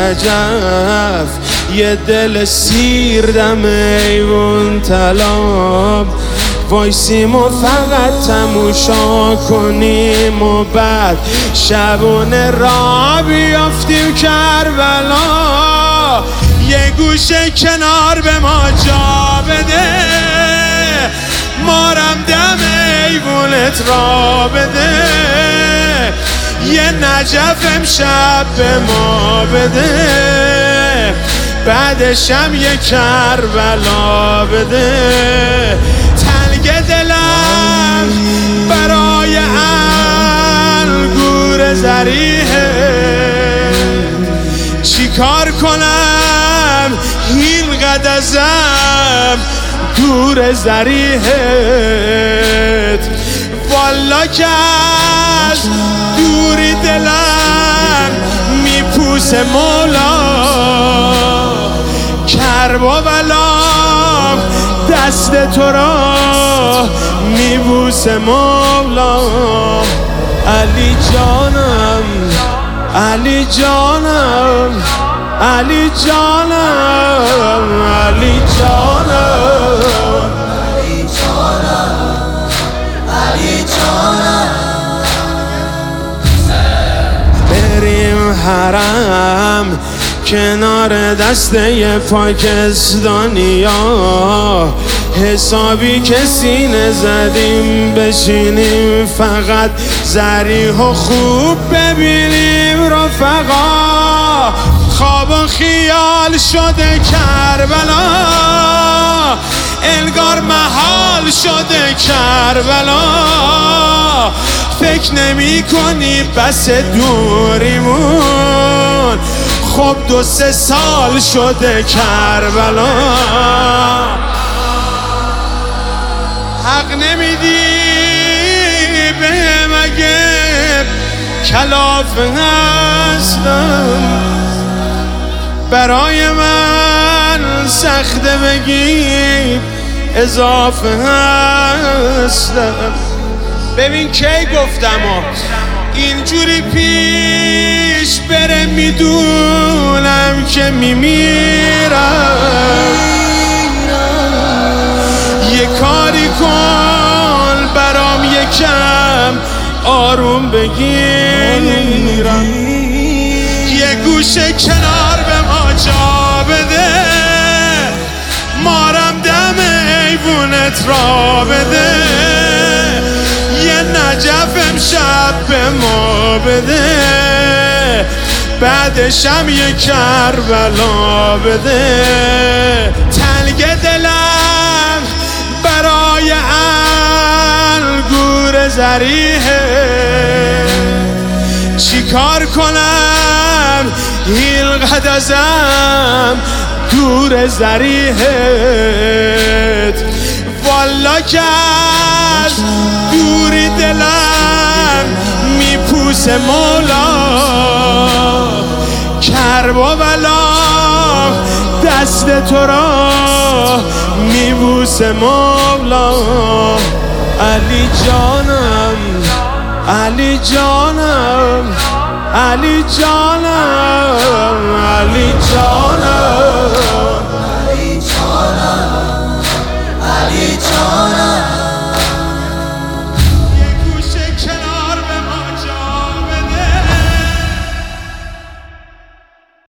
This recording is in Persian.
نجف یه دل سیر دم ایوون طلاب وایسیم و فقط تماشا کنیم و بعد شبونه را بیافتیم کربلا یه گوشه کنار به ما جا بده مارم دم ایوونت را بده یه نجف امشب به ما بده بعدشم یه کربلا بده تنگ دلم برای انگور زریحه چی کار کنم این قد ازم دور زریحت والا که از دوری دلم میپوسه مولا کرب و بلام دست تو را میبوسه مولا علی جانم علی جانم علی جانم علی جانم علی جانم بریم حرم کنار دسته پاکستانیا حسابی که سینه زدیم بشینیم فقط ذریح و خوب ببینیم رفقا خواب و خیال شده کربلا انگار محال شده کربلا فکر نمی کنی بس دوریمون خب 2-3 سال شده کربلا حق نمیدی بهم اگه کلاف هستم برای من سخته بگی اضافه هستم ببین کی گفتم اینجوری پیش بره میدونم که میمیرم یه کاری کن برام یکم آروم بگیرم یه گوشه کنار به ما جا بده مارم دم ایوونت را بده یه نجف امشب به ما بده بعدشم یه کربلا بده تنگ دلم برای انگور زریحه چی کار کنم این قد ازم دور زریحت والا که از دوری دلم میپوسه مولا کرب و بلا دست تو را میبوسه مولا علی جانم علی جانم علی جانم علی جانم علی جانم علی جانم